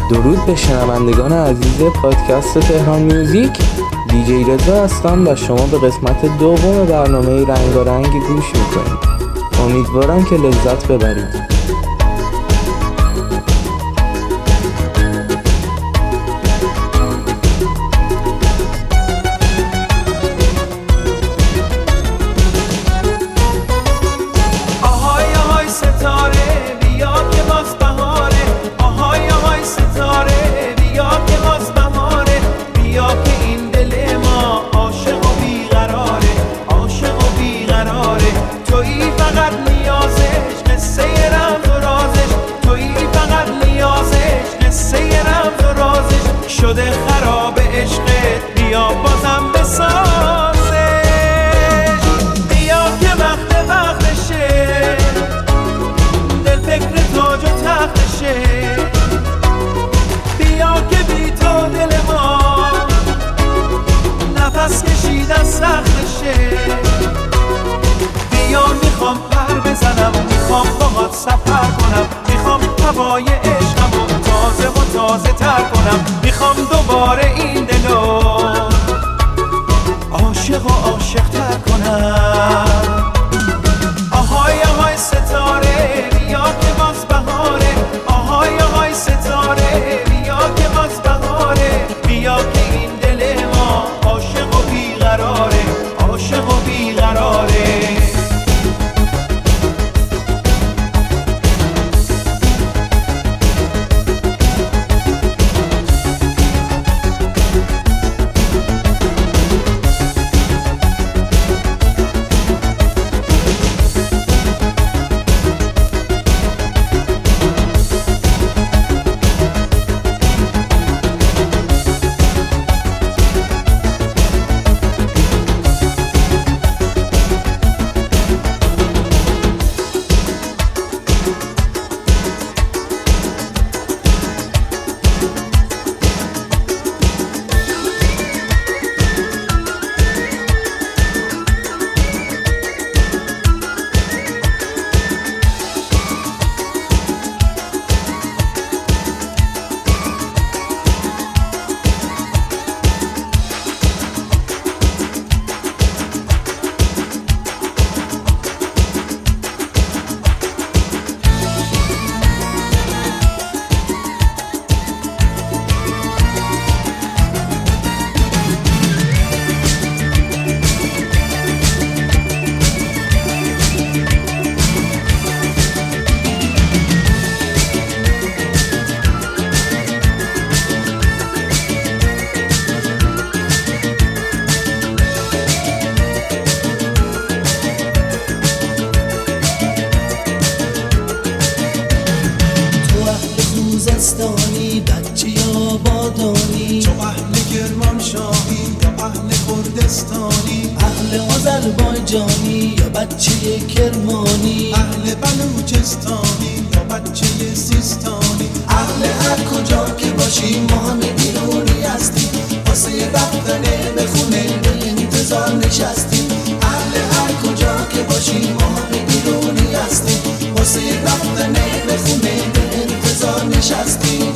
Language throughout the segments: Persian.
درود به شنوندگان عزیز پادکست تهران میوزیک. دیجی رضا هستم و شما به قسمت دوم برنامه رنگارنگ گوش میکنید. امیدوارم که لذت ببرید. شده خراب عشقت، بیا بازم بسازش. بیا که وقتشه، دل فکر تاج و تختشه. بیا که بی تو دل ما نفس کشیدن سختشه. بیا میخوام پر بزنم، میخوام باهات سفر کنم، میخوام هوای عشقمو تازه و تازه تر کنم. میخوام دوباره این دلو عاشق و عاشق تر کنم. آهای آهای ستاره بیا که باز بهاره. آهای آهای ستاره بیا که باز بهاره. بیا که این دل ما عاشق و بیقراره، عاشق و بیقراره. بچه یا بادانی، تو اهل کرمانشاهی یا اهل کردستانی، اهل آذربایجانی یا بچه کرمانی، اهل بلوچستانی یا بچه سیستانی. اهل هر کجا که باشی ما همه ایرانی هستیم، واسه رفتن به خونه به انتظار نشستیم. اهل هر کجا که باشی ما همه ایرانی هستیم، واسه رفتن به خونه به انتظار نشستیم.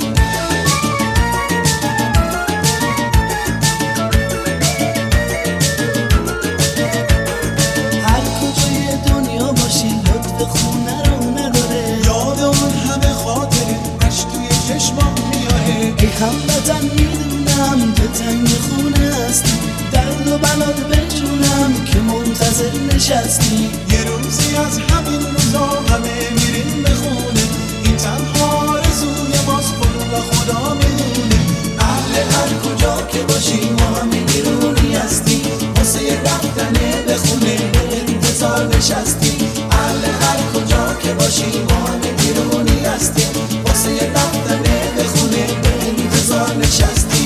هر کجای دنیا باشی لطف خونه رو نداره، یاد اون همه خاطره اش توی چشمام میاره. ای هموطن میدونم تو تنگ خونه هستی، درد و بلات به جونم که منتظر نشستی. یه روزی از همین روزا همه میریم به خونه، این تنها آرزوی ماست و خدا میدونه. اهل هر کجا که باشی ما همه ایرانی هستی، واسه رفتن به خونه به انتظار نشستی. اهل هر کجا که باشی ما همه ایرانی هستی، واسه رفتن به خونه به انتظار نشستی.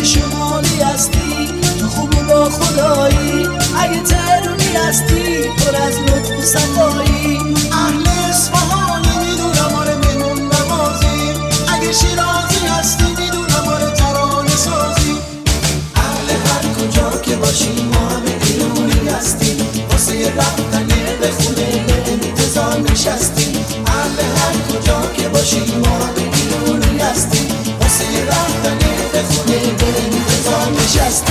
هستی تو خوب و با خدایی، اگه ترونی هستی پر صفا نشستی.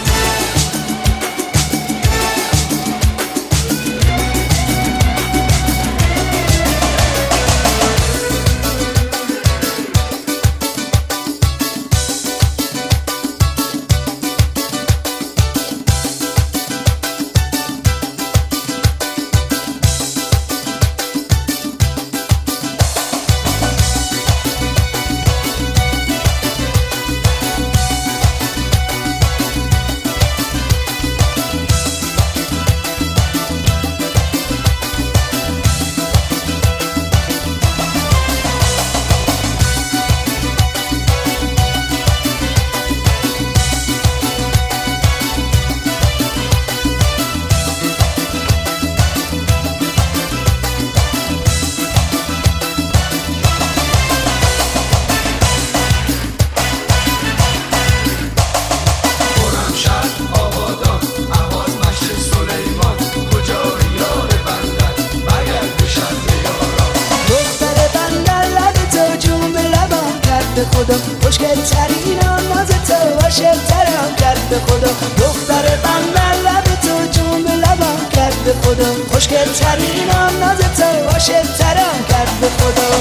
خدا خوشگل ترین ناز تو عاشق ترم کرد به خدا دختر بندر لب تو جون به لبم کرد به خدا خوشگل ترین ناز تو عاشق ترم کرد به خدا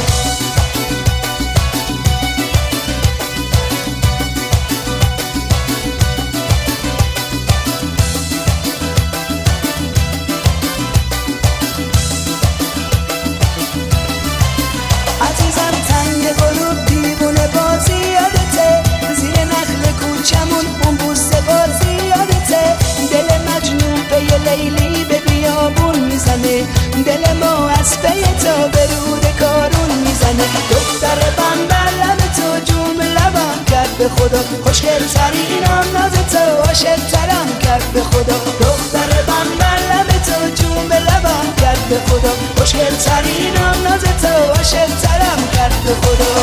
لیلی به بیابون میزنه دل ما از پی تا به رود کارون میزنه دختر بندر لب تو جون لبم کرد به خدا خوشگل ترین ناز تو عاشق ترم کرد به خدا دختر بندر لب تو جون لبم کرد به خدا خوشگل ترین ناز تو عاشق ترم کرد به خدا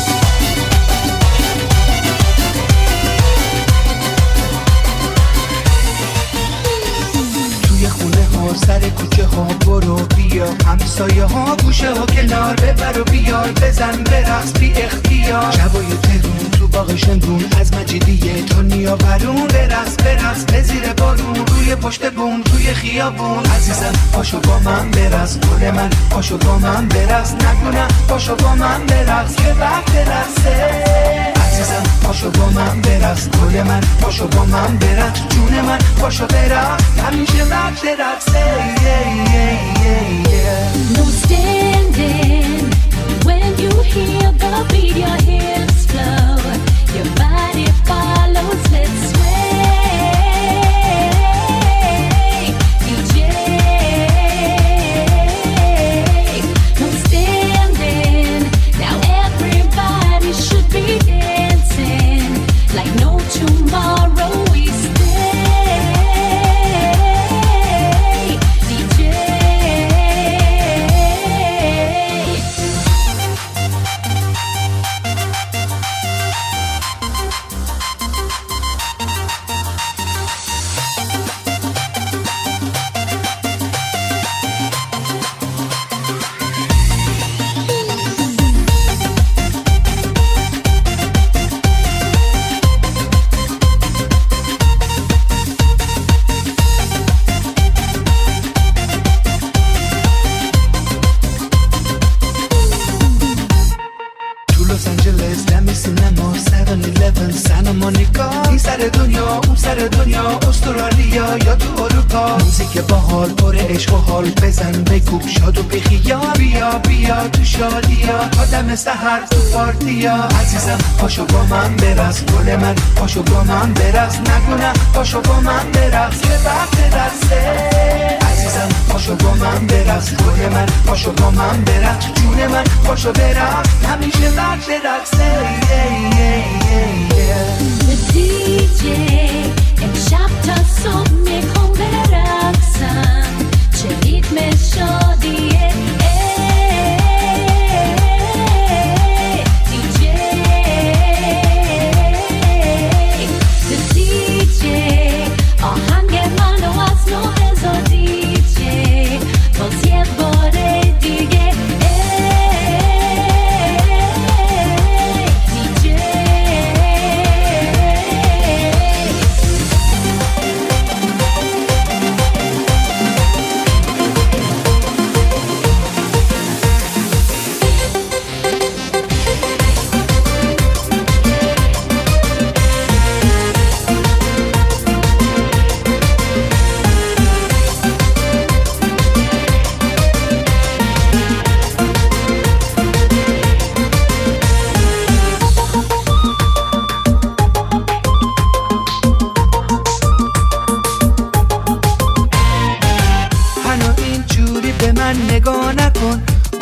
سر کوچه ها برو بیا همسایه ها گوشه ها کنار ببر و بیار بزن برقص بی اختیار شبای تهرون تو باغ شمرون از مجیدیه تا نیاورون برقص به زیر بارون روی پشت بوم توی خیابون عزیزم پاشو با من برقص گل من پاشو با من برقص نگونه پاشو با من برقص که وقت رقصه عزیزم پاشو با من برقص گل من پاشو با من برقص جون من پاشو برقص همیشه وقت رقصه No standing when you hear the beat, your hips flow, your body follows, let's sway. DJ, no standing, now everybody should be dancing like no tomorrow. We موزیک باحال پر عشق و حال بزن بگو شاد و بخیا بیا تو شادیا آدم سحر تو پارتیا عزیزم پاشو با من برقص گل من پاشو با من برقص نگونه پاشو با من برقص که وقت رقصه عزیزم پاشو با من برقص گل من پاشو با من برقص جون من پاشو برقص همیشه وقت رقصه The DJ امشب تا صبح میخوام برقصم چه ریتم شادیه DJ The DJ آهنگ منو از نو بذار DJ باز یه بار دیگه DJ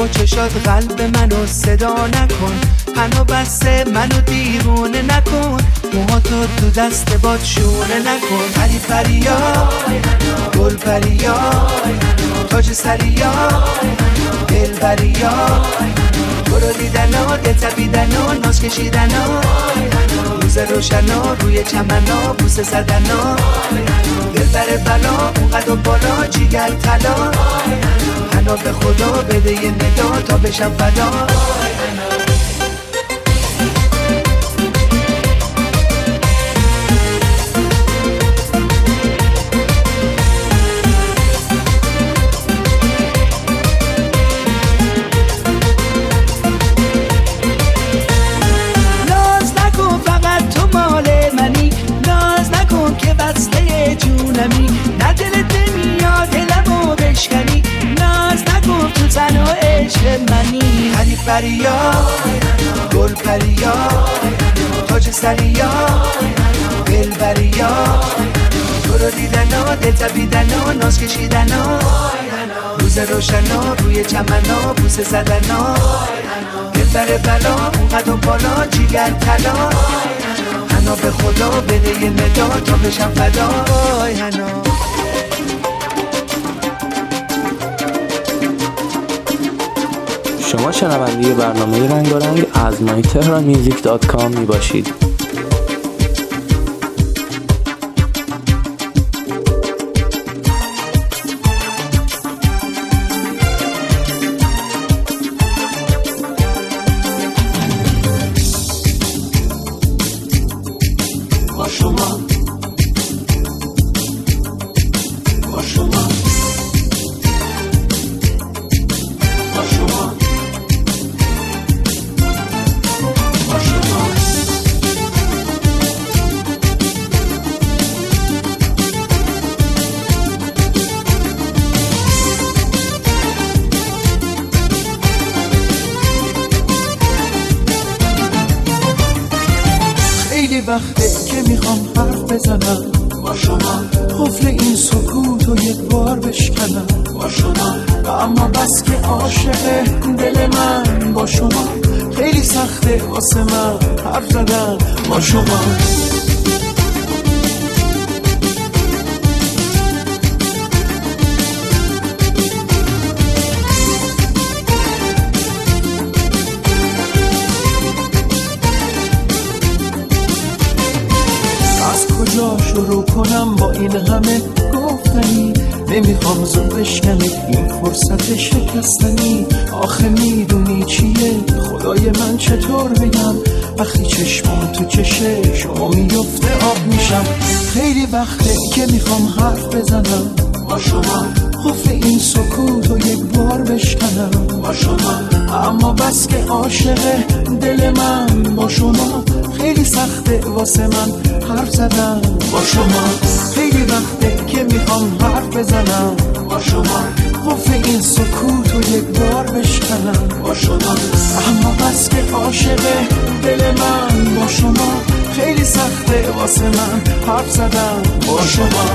با چشات قلب منو صدا نکن، هنو بسته منو دیوونه نکن، موهاتو تو دست باد شونه نکن. پری پریا گل پریا تاج سریا دل بریا، برو دیدنا دل تبیدنا ناز کشیدنا، روز روشنا روی چمنا بوسه زدنا، دل بر بلا اونقدر و بالا جیگر طلا، حنا به خدا بده یه ندا تا بشم فدا. جونمی نه دلت نمیاد دلمو بشکنی، ناز نکن تو تنها عشق منی. پری پریا گل پریا تاج سریا دل بریا، تو رو دیدنا دل تبیدنا ناز کشیدنا، روز روشنا روی چمنا بوسه زدنا، دل بر بلا اونقدر بالا جیگر طلا، حنا به خدا بده یه ندا تا بشم فدا. وای حنا شما شنونده برنامه رنگارنگ از mytehranmusic.com می باشید. وقته که میخوام حرف بزنم با شما، قفل این سکوت رو یک بار بشکنم با شما، اما بس که عاشق دل من با شما، خیلی سخته واسه من حرف زدن با شما. کجا شروع کنم با این همه گفتنی، نمیخوام زود بشکنی این فرصت شکستنی. آخه میدونی چیه خدای من چطور بگم، وقتی چشمام تو چشه شما میفته آب میشم. خیلی وقته که میخوام حرف بزنم با شما، قفل این سکوت رو یک بار بشکنم با شما، اما بس که عاشق دل من با شما، خیلی سخته واسه من حرف زدم با شما. خیلی وقته که میخوام حرف بزنم با شما، قفل این سکوت رو یک بار بشکنم با شما، اما بس که عاشق دل من با شما، خیلی سخته واسه من حرف زدم با شما.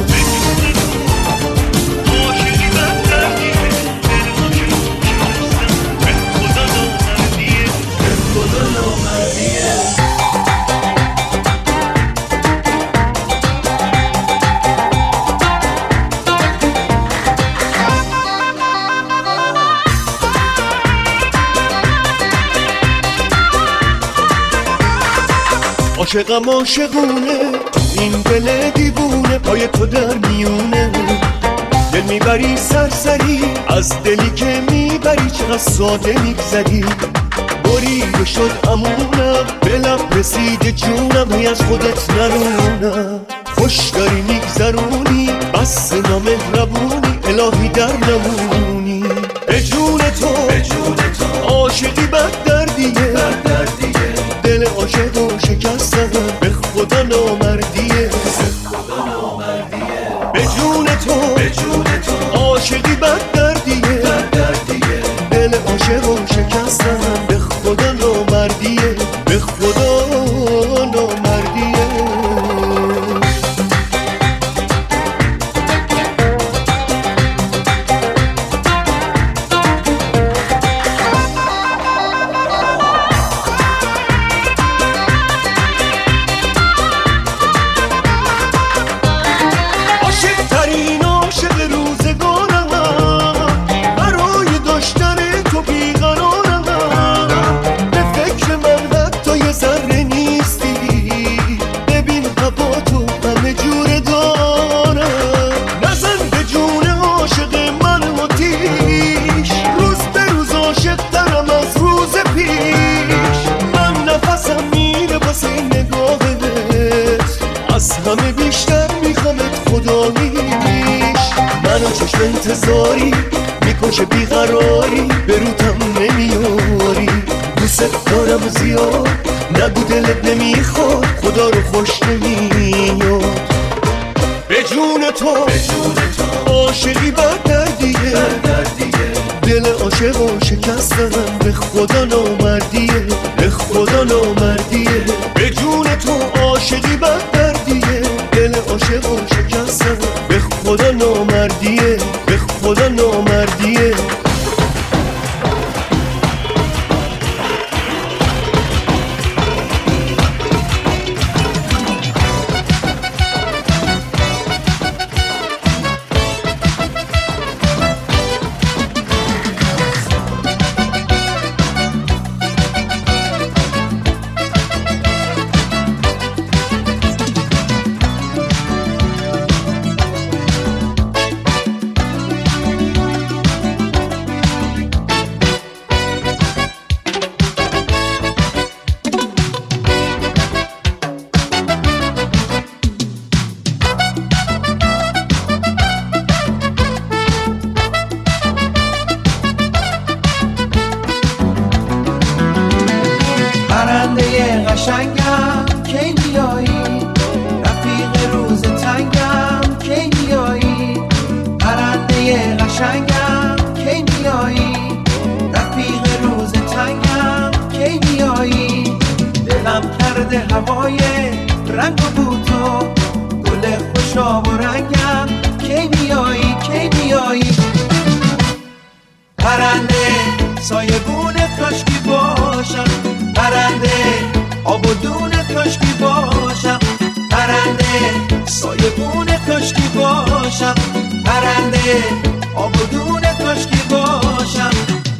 عاشقم عاشقونه این دل دیوونه، پای تو در میونه دل میبری سرسری، از دلی که میبری چقدر ساده میگذری. بریده شد امونم به لب رسید جونم، هی از خودت نرونم. خوش داری میگذرونی بس نامهربونی، الهی در نمونی. به جون تو عاشقی بد دردیه، دل عاشق و شکستم به خدا نامردیه. به جون تو عاشقی بد دردیه، دل عاشق و شکستم به خدا نامردیه، به خدا نامردیه. بیشتر میخوامت خداییش. منو چشم انتظاری میکشه بیقراری، بروتم نمیاری. دوست دارم زیاد نگو دلت نمیخواد، خدا رو خوش نمیاد. به جون تو عاشقی بر دردیه، دل عاشقو شکستنم به خدا نامردیه، به خدا نامردیه. به جون تو عاشقی بر دردیه، دل عاشقو شکستنم به خدا نامردیه، به خدا نامردیه. قشنگم کی میایی، رفیق روز تنگم کی میایی. پرنده قشنگم کی میایی، رفیق روز تنگم کی میایی. دلم کرده هوای رنگ و بوتو، گل خوشا و رنگم کی میایی، کی میایی. پرنده سایبون کاشکی باشم، پرنده آب و دون کاشکی باشم، پرنده سایبون کاشکی باشم، پرنده آب و دون کاشکی باشم.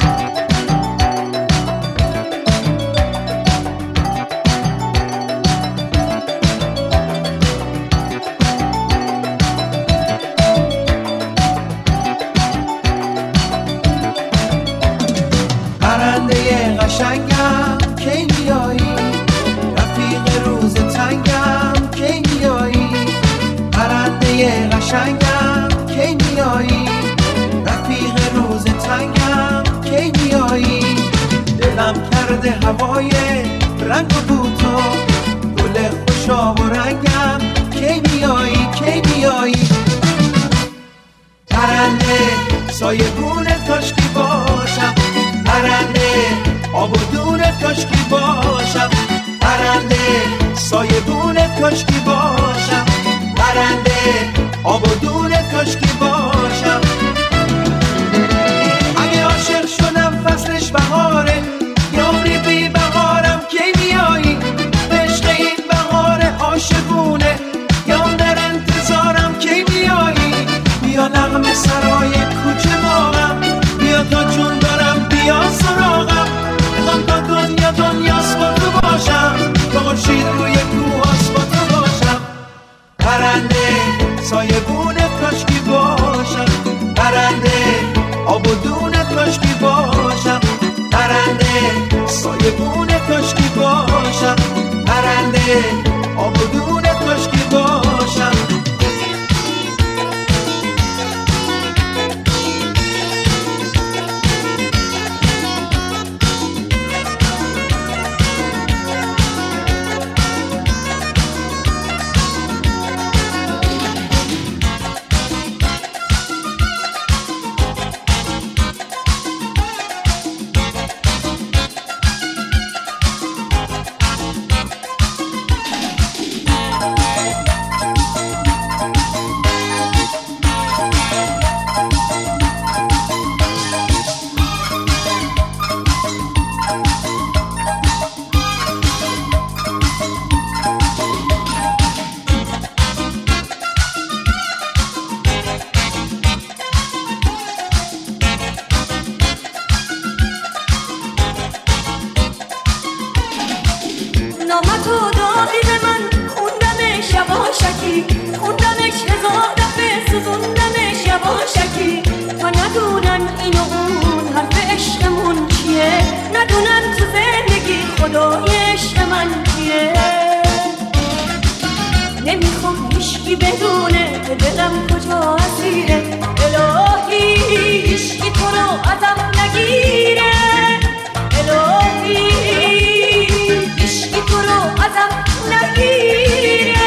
پرنده قشنگم کی میایی، رفیق روز تنگم کی میایی. پرنده قشنگم کی میایی، رفیق روز تنگم کی میایی. دلم کرده هوای رنگ و بوتو، گل خوشا و رنگم کی میایی، کی میایی. پرنده سایبون کاشکی باشم، پرنده آب و دون کاشکی باشم، پرنده سایبون کاشکی باشم، پرنده آب و دون کاشکی باشم. اگه عاشق شدم فصلش بهاره، یاری بی بهارم کی میایی. عشق این بهار عاشقونه، یا در انتظارم کی میایی. بیا نغمه سرای کوچه ماهم، بیا تا جون دارم بیا سراغم. میخوام تا دنیاست با تو باشم، تا خورشید روی کوهاست با تو باشم. پرنده سایبون کاشکی باشم، پرنده آب و دون کاشکی باشم، پرنده سایبون کاشکی باشم، پرنده آب و دون کاشکی باشم. نامتو دادی به من، خوندمش یواشکی، خوندمش هزار دفعه، سوزوندمش یواشکی. تا ندونن این و اون حرف عشقمون چیه، ندونن تو زندگی خدای عشق من کیه. نمیخوام هیچ هیچکی بدونه که دلم کجا اسیره. الهی هیچکی تو رو ازم نگیره. الهی هیچکی تو رو ازم نگیره.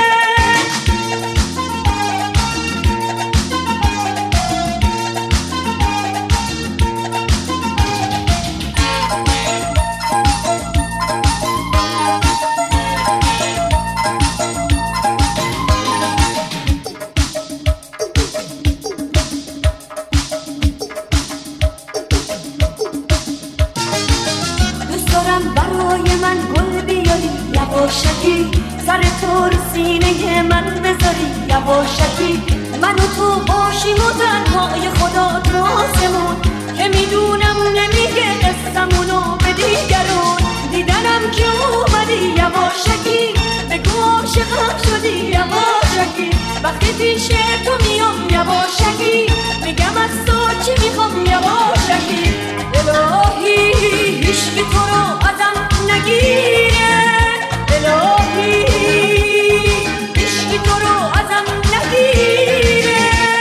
یواشکی سر تو رو سینه من بذاری. یواشکی من و تو باشیم و تنهای خدا تو آسمون که میدونم نمیگه قصمونو به دیگرون. دیدنم که اومدی یواشکی بگو عاشقم شدی. یواشکی وقتی پیش تو میام یواشکی میگم از تو چی میخوام. یواشکی الهی هیچکی تو رو ازم نگیره. الهی هیچکی تو رو ازم نگیره.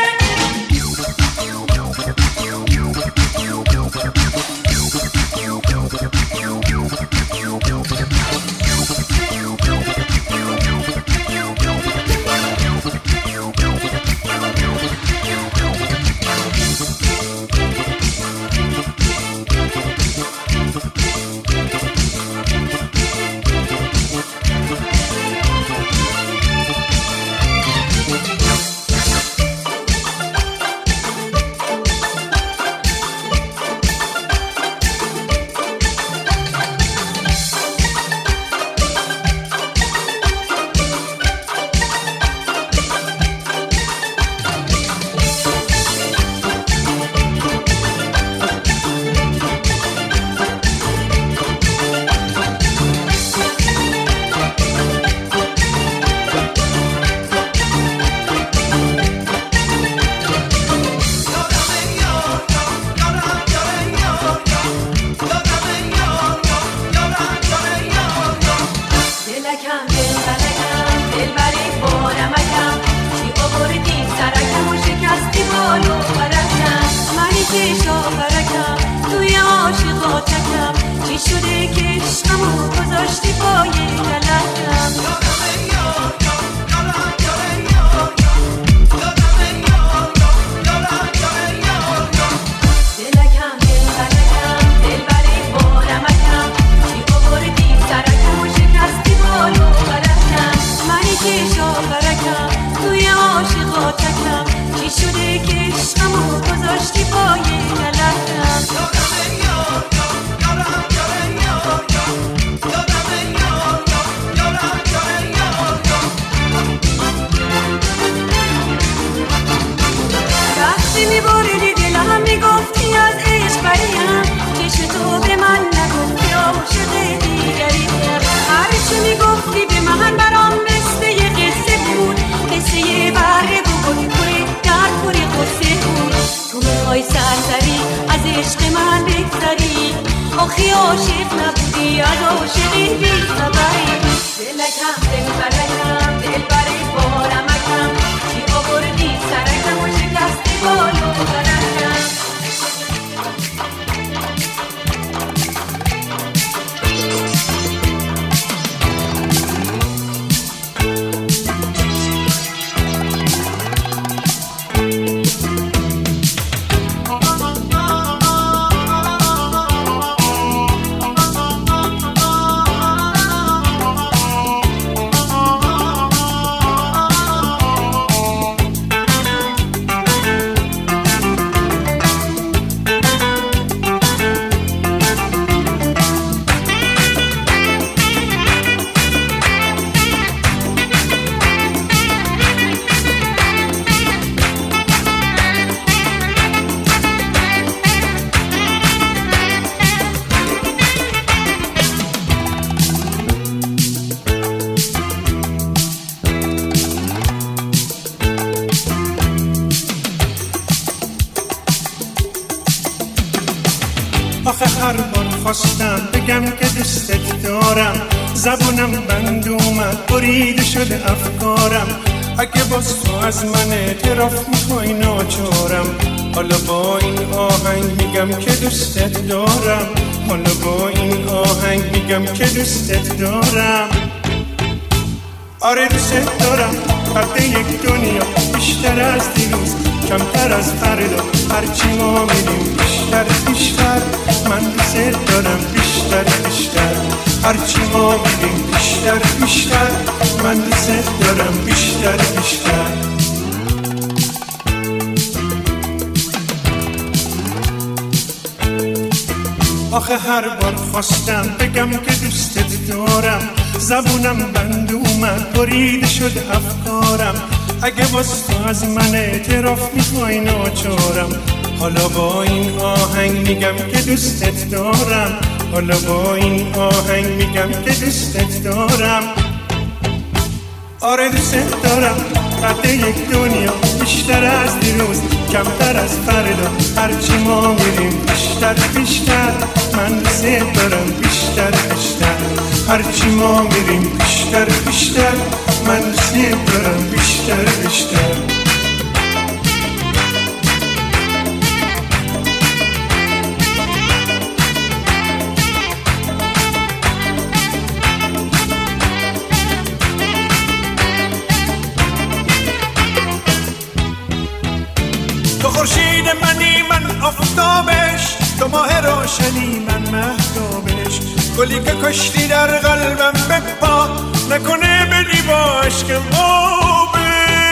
آخی عاشق نبودی از عاشقی بی خبری. دلکم دلبرکم دلبری بارمکم چی آوردی سرکم و شکستی بالو برکم. آخه هر بار خواستم بگم که دوستت دارم، زبونم بند اومد بریده شده افکارم. اگه باز تو از من اعتراف میخوای ناچارم. حالا با این آهنگ میگم که دوستت دارم. حالا با این آهنگ میگم که دوستت دارم. آره دوستت دارم. قد یک دنیا بیشتر از دیروز، کمتر از فردا. هرچی ما میریم بیشتر بیشتر، من دوستت دارم بیشتر بیشتر. هرچی ما میریم بیشتر بیشتر، من دوستت دارم بیشتر بیشتر. آخه هر بار خواستم بگم که دوستت دارم، زبونم بند اومد بریده شد افکارم. اگه باز تو از من اعتراف میخوای ناچارم. حالا با این آهنگ میگم که دوستت دارم. حالا با این آهنگ میگم که دوستت دارم. آره دوستت دارم. قد یک دنیا بیشتر از دیروز، کمتر از فردا. هرچی ما میریم بیشتر بیشتر، من دوستت دارم بیشتر بیشتر. هرچی ما میریم بیشتر بیشتر، من دوستت دارم بیشتر بیشتر. تو خورشید منی من آفتابش، تو ماه روشنی من مهتابش. گلی که کشتی در قلبم بپا، نکنه بدی با عشقم آبش.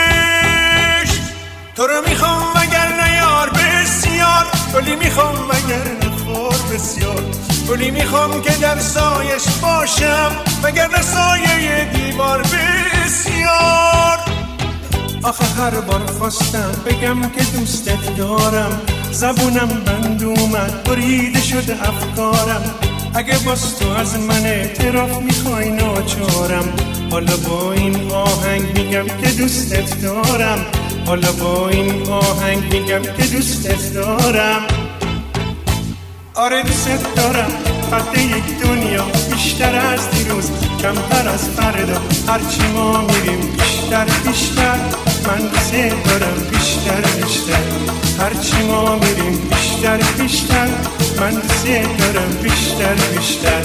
تو رو میخوام وگرنه یار بسیار، گلی میخوام وگرنه خور بسیار. گلی میخوام که در سایش باشم، وگرنه سایه دیوار بسیار. آخه هر بار خواستم بگم که دوستت دارم، زبونم بند اومد بریده شد افکارم. اگه باز تو از من اعتراف میخوای ناچارم. حالا با این آهنگ میگم که دوستت دارم. حالا با این آهنگ میگم که دوستت دارم. آره دوستت دارم. قد یک دنیا بیشتر از دیروز، کمتر از فردا. هرچی ما میریم بیشتر بیشتر، من دوستت دارم بیشتر بیشتر. هرچی ما میریم بیشتر بیشتر، من دوستت دارم بیشتر بیشتر.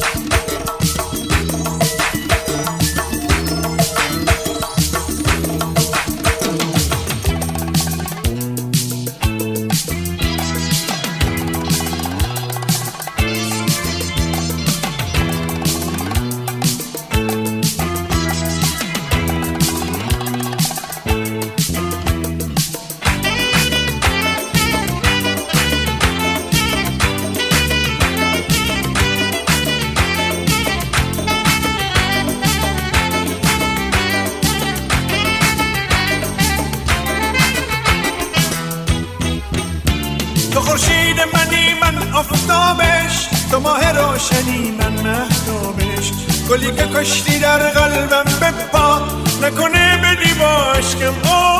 تو خورشید منی من آفتابش، تو ماه روشنی من مهتابش. گلی که کشتی در قلبم بپا، نکنه بدی با عشقم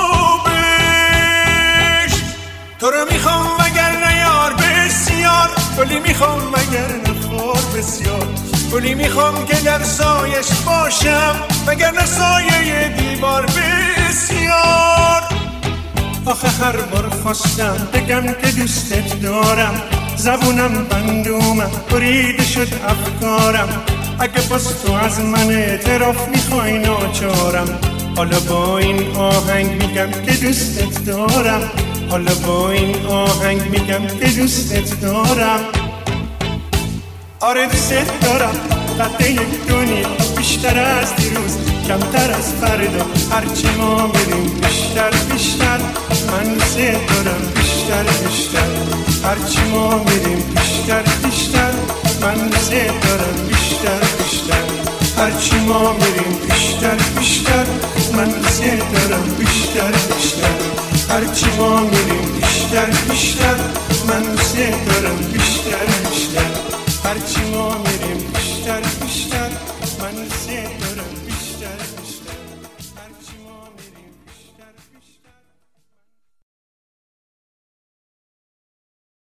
آبش. تو رو میخوام وگرنه یار بسیار، گلی میخوام وگرنه خور بسیار. گلی میخوام که در سایش باشم، وگرنه سایه دیوار بسیار. آخه هر بار خواستم بگم که دوستت دارم، زبونم بند اومد بریده شد افکارم. اگه باز تو از من اعتراف میخوای ناچارم. حالا با این آهنگ میگم که دوستت دارم. حالا با این آهنگ میگم که دوستت دارم. آره دوستت دارم. قد یک دنیا بیشتر از دیروز، کمتر از فردا. هرچی ما میریم بیشتر بیشتر، من دوستت دارم بیشتر بیشتر. هرچی ما میریم بیشتر بیشتر، من دوستت دارم بیشتر بیشتر. هرچی ما میریم بیشتر بیشتر، من دوستت دارم بیشتر بیشتر. هرچی ما میریم بیشتر بیشتر، من دوستت دارم بیشتر بیشتر. هرچی ما میریم بیشتر بیشتر، من دوستت دارم بیشتر بیشتر.